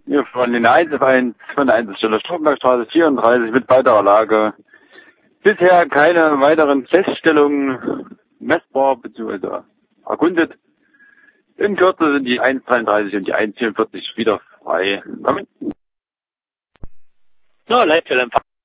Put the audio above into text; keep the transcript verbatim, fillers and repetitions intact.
Hier von den eins auf eins von der Einzelstelle Stroppenbergstraße vierunddreißig mit weiterer Lage. Bisher keine weiteren Feststellungen messbar bzw. erkundet. In Kürze sind die eins dreiunddreißig und die eins vierundvierzig wieder frei. Damit. So, Leitstellempfang.